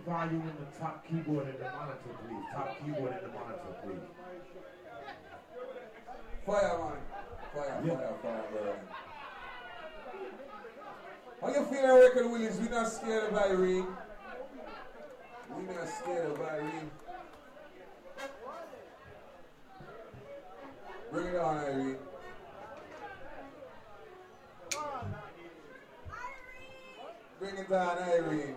volume in the top keyboard in the monitor, please. Top keyboard in the monitor, please. Fire, man. Fire, bro. How you feeling, Record Willis? We not scared of Irene. We not scared of Irene. Bring it on, Irene. Bring it down, Irene.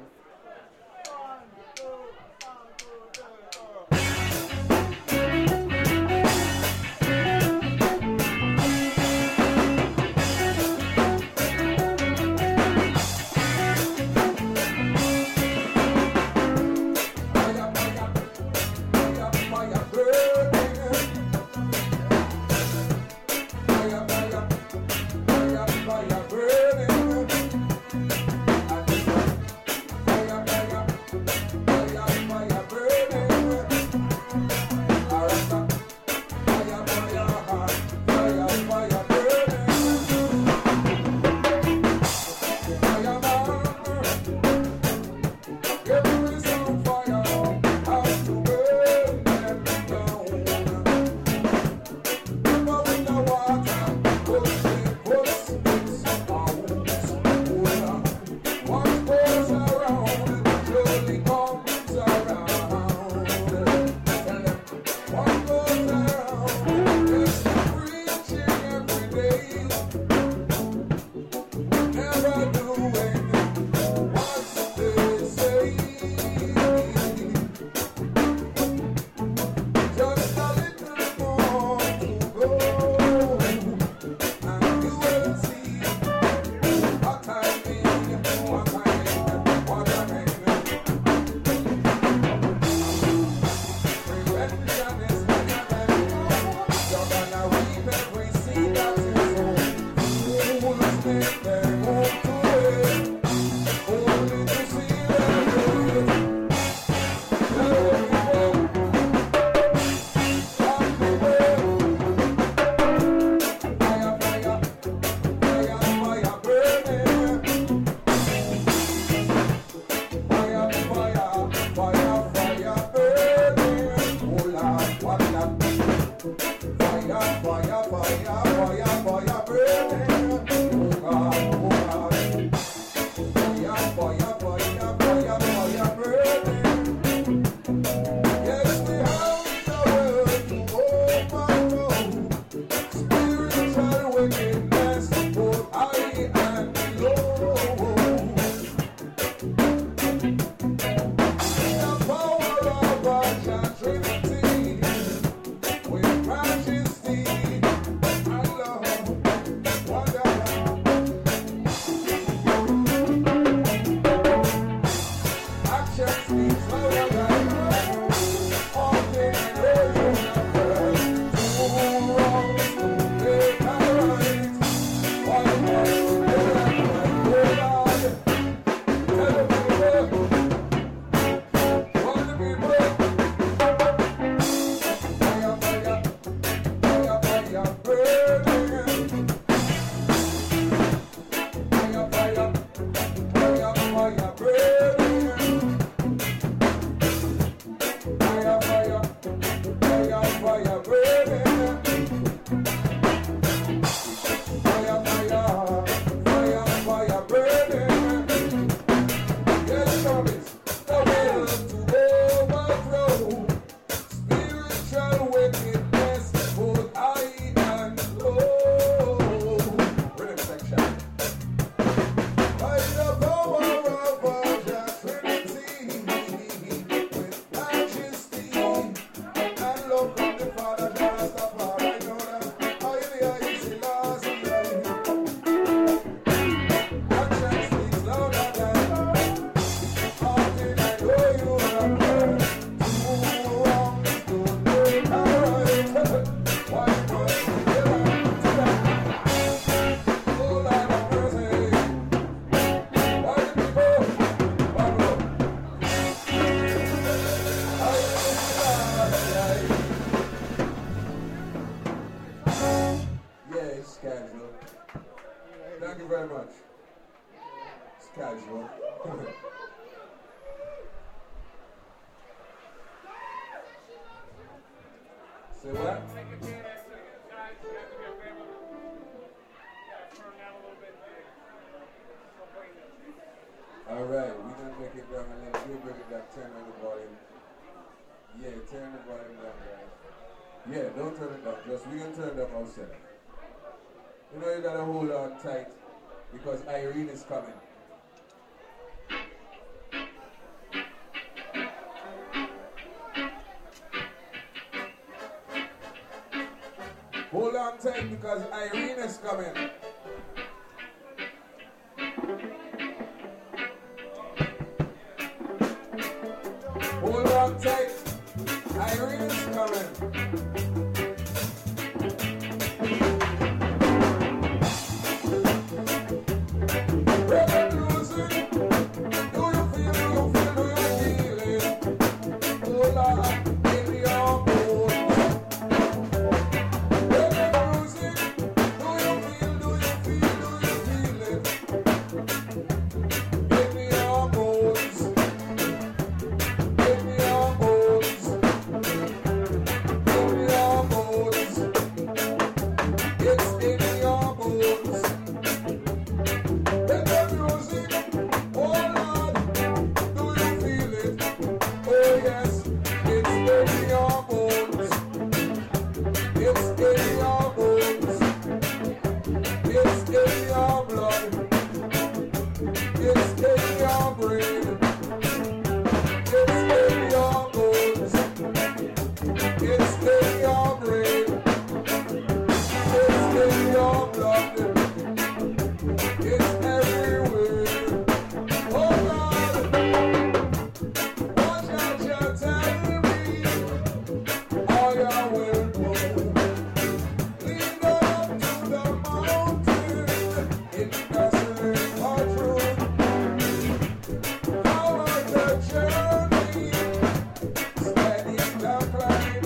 Say what? All right, we're going to make it down a little bit. Bring it down, turn on the volume. Yeah, turn the volume down, guys. Yeah, don't turn it down. Just we can turn it down ourselves. You know you got to hold on tight because Irene is coming. Hold on tight because Irene is coming. Hold on tight. Irene is coming. Reggae music. Do you feel, do you feel, do you feel it? Hold on in your bones. Reggae music. Do you feel, do you feel, do you feel it? In your bones. In your bones. In your bones. It's in your bones. Reggae music. Oh Lord, do you feel it? Oh yes, it's in your bones. It's in your bones. It's in your blood. It's in your brain. It's in your bones. It's in your brain. It's in your blood. It's everywhere. Oh God, what shall you tell me? All your will do. Lead up to the mountain in desolate country. Follow the journey, steady the climb.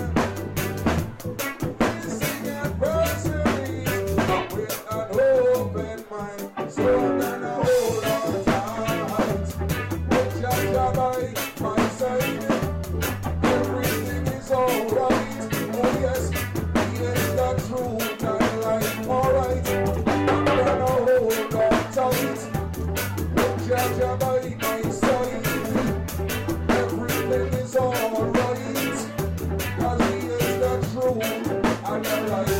Facing adversity with an open mind. So I'm gonna hold on tight. With Jah by my side, everything is alright. Oh yes, he is the truth and life. Alright, I'm gonna hold on tight. With Jah by my side, everything is alright. 'Cause he is the truth and the life.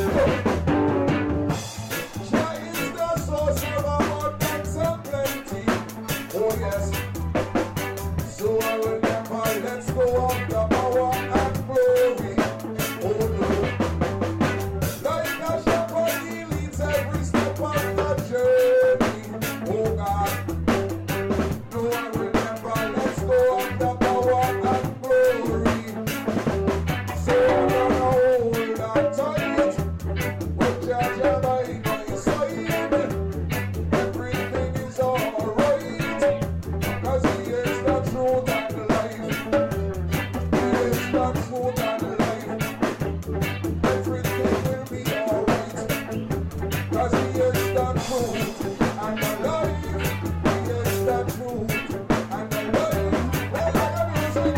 Jah is the source of abundance and plenty. Oh yes. So I will never let go of the power and glory. Oh no. Like a shepherd, he leads every step of the journey. Oh God. No, I will never let go of the power and glory. So I'm gonna hold on tight. With Jah by my side, everything is alright. 'Cause he is the truth and the life. He is the truth and the life. Everything will be alright. 'Cause he is the truth and the life. He is the truth and the life. Well, like a music.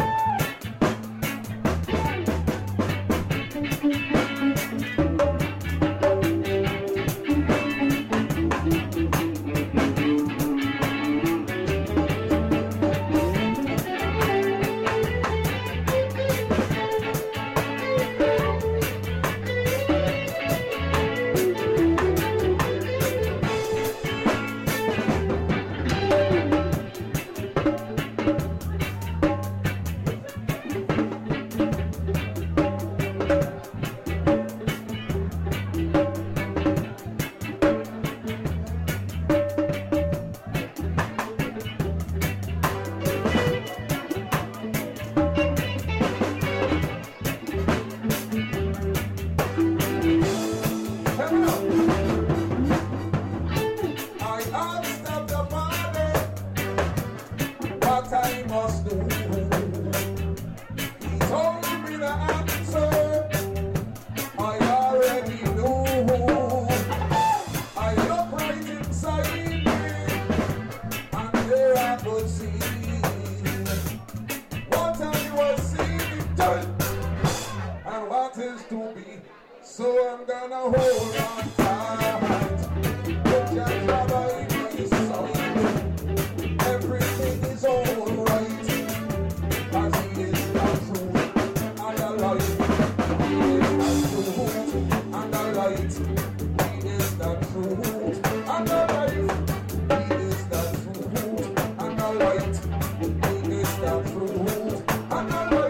gonna hold on tight. Put your job by my side. Everything is alright. Cause he is the truth and the light. He is the truth and the light. He is the truth and the light. He is the truth and the light. He is the truth and the light.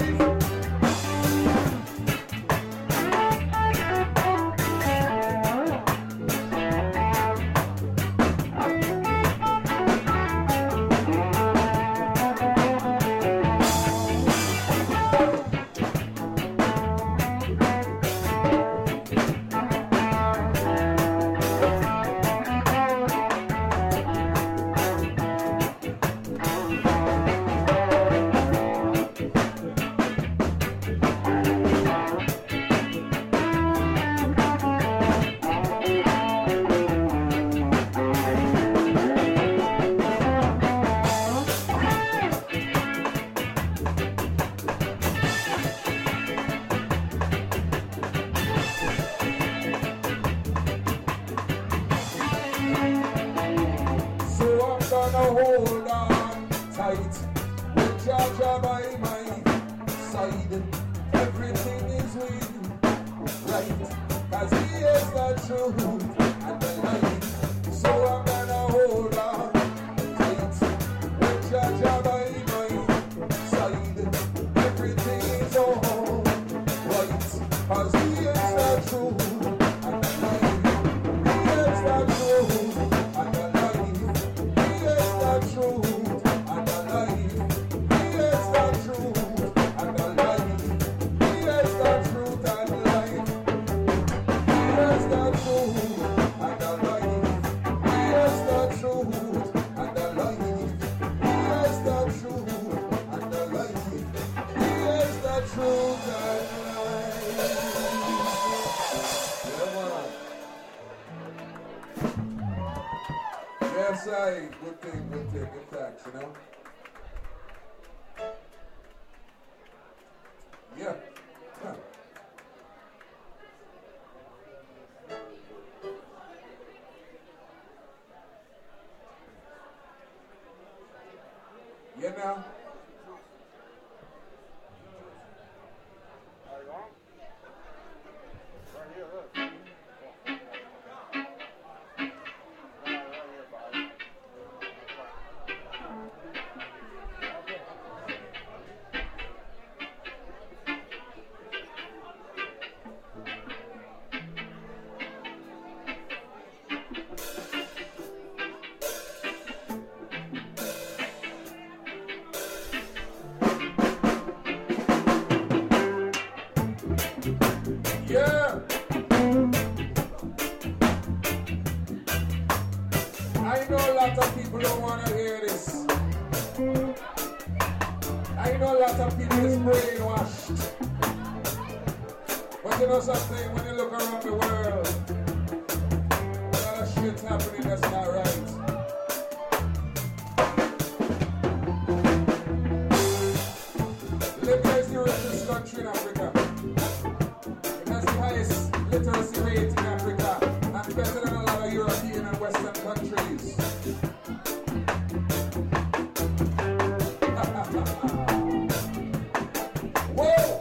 Hold on tight with Georgia by my side. Everything is with right, cause he is the truth and the light. So I'm gonna hold on tight with Georgia by my side. Everything is all right, cause he is the truth and the light. He is the truth and the light. Truth and the life. He is the truth and the life. He is the truth and life. He is the truth and the life. He is the truth and the life. He is the truth and the life. He is the truth and life. Yes, good thing, good thanks, you know? Yeah. Huh. Yeah, now? Right here, look. Yeah. I know a lot of people don't want to hear this. I know a lot of people is brainwashed. But you know something, when you look around the world, a lot of shit's happening that's not right. Libya is the richest country in Africa. It has the highest literacy rate in Africa and better than a lot of European and Western countries. Whoa!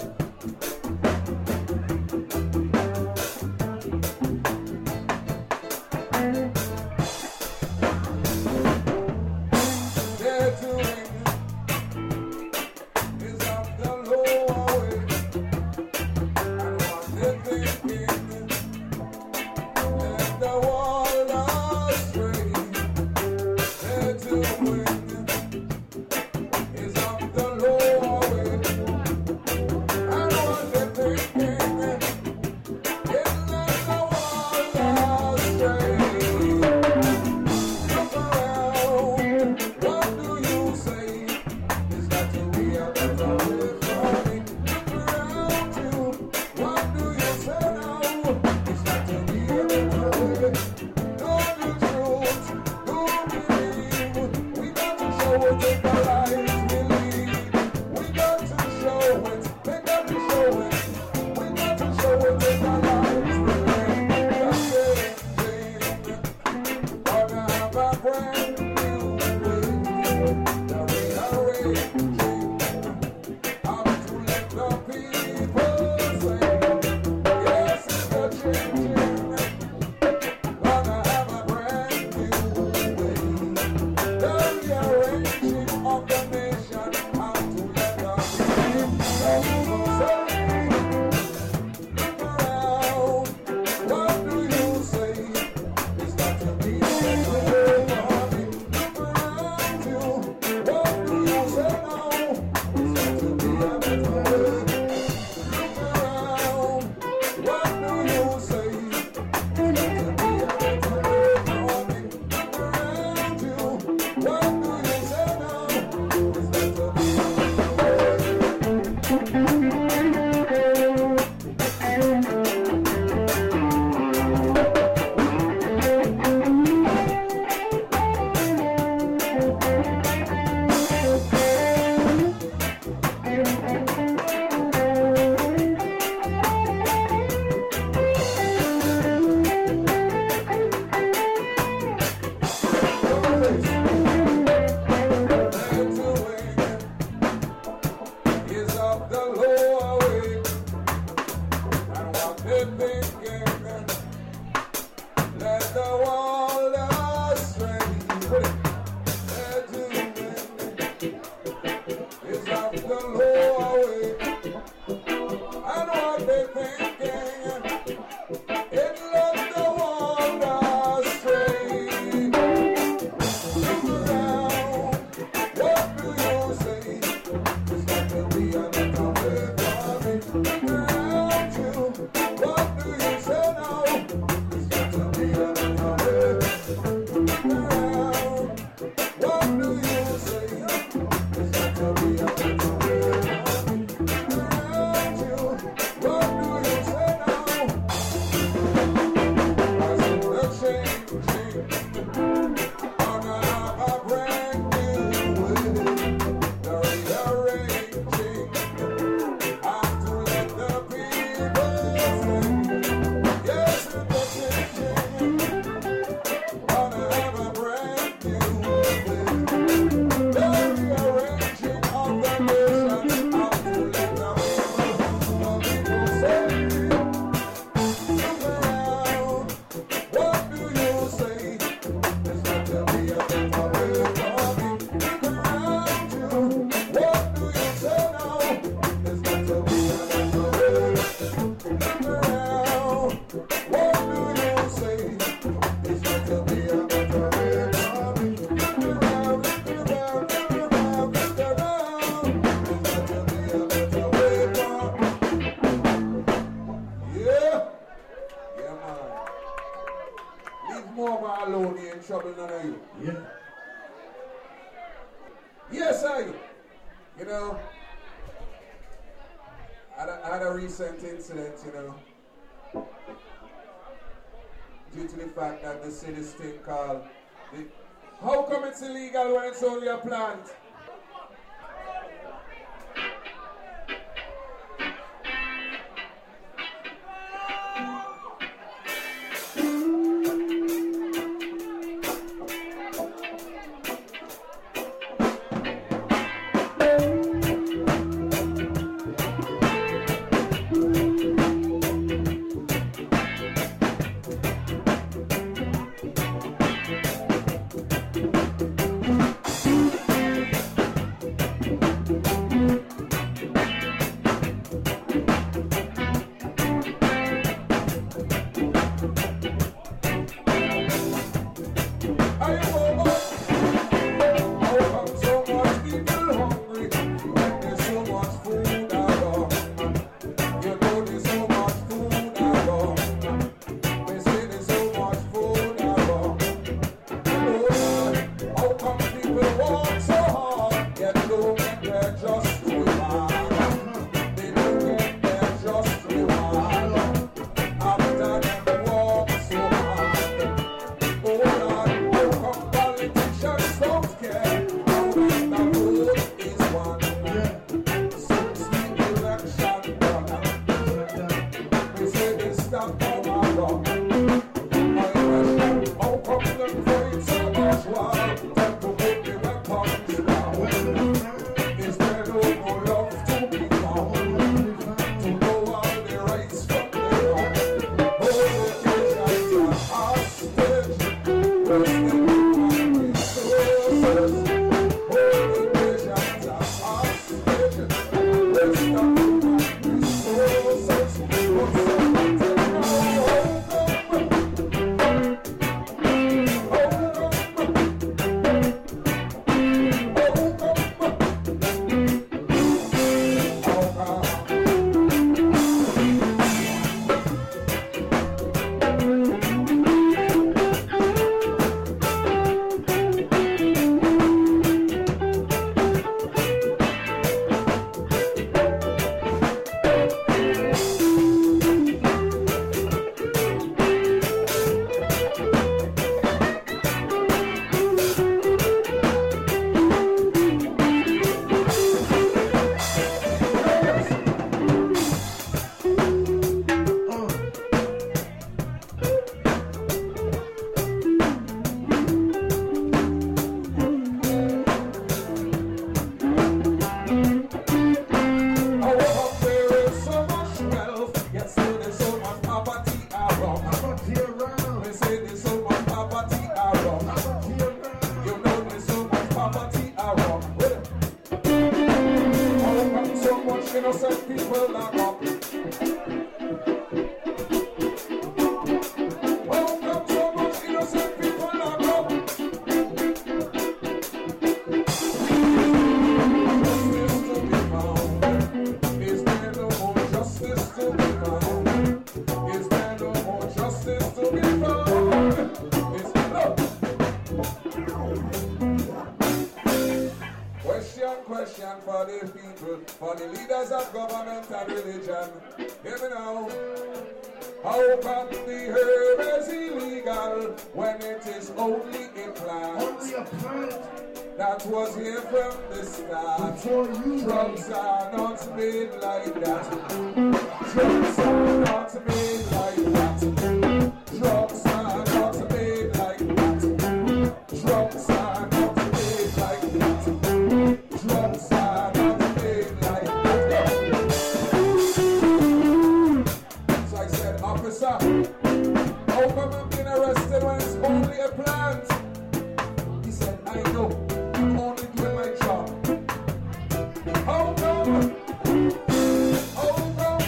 Due to the fact that the city's thing called how come it's illegal when it's only a plant? so much innocent people lock up? How come so much innocent people lock up? Justice to be found. Is there no more justice to be found? Is there no more justice to be found? Is there no? Question for the people, for the leaders of government and religion. Hear me now. How come the herb is illegal when it is only a plant? Only a plant. That was here from the start. Drugs are not made like that. Drugs are not made like that. Drugs are not made like that. Drugs are not made like that. Drugs are not made like that. So I said, officer, how come I'm being arrested when it's only a plant? He said, I know. I'm only doing my job. How come? How come?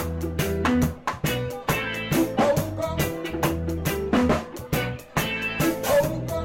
How come? How come?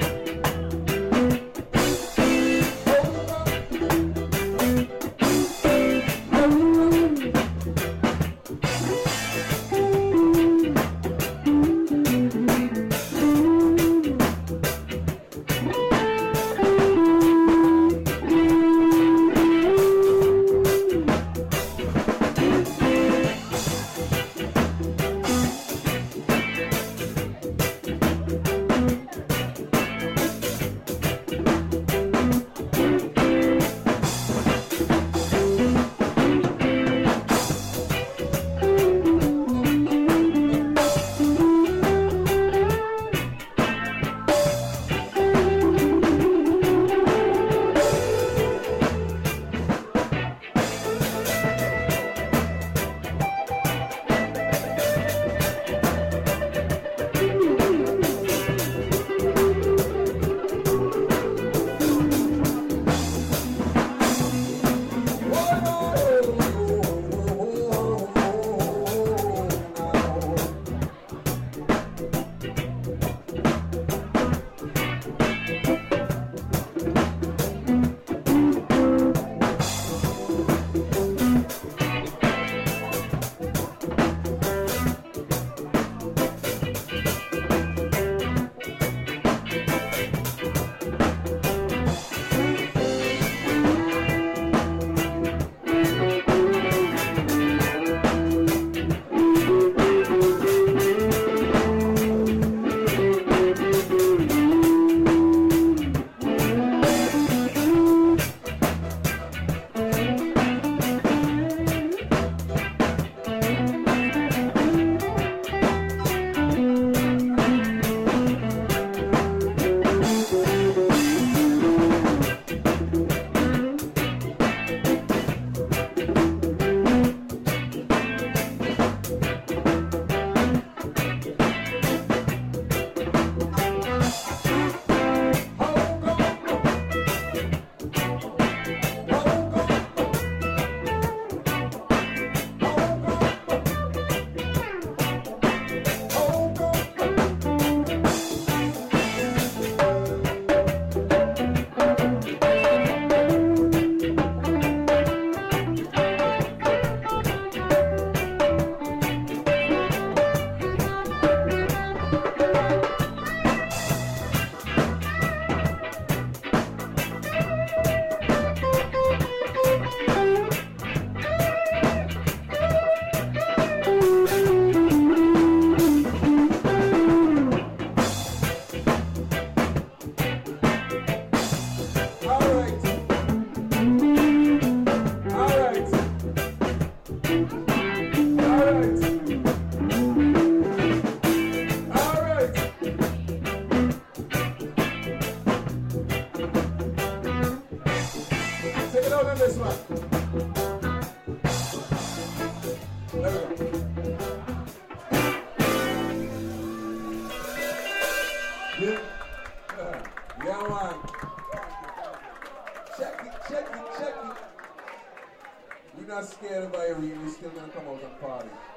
Yeah, yeah, man. Check it. We We're not scared of Irene. We're still gonna come out and party.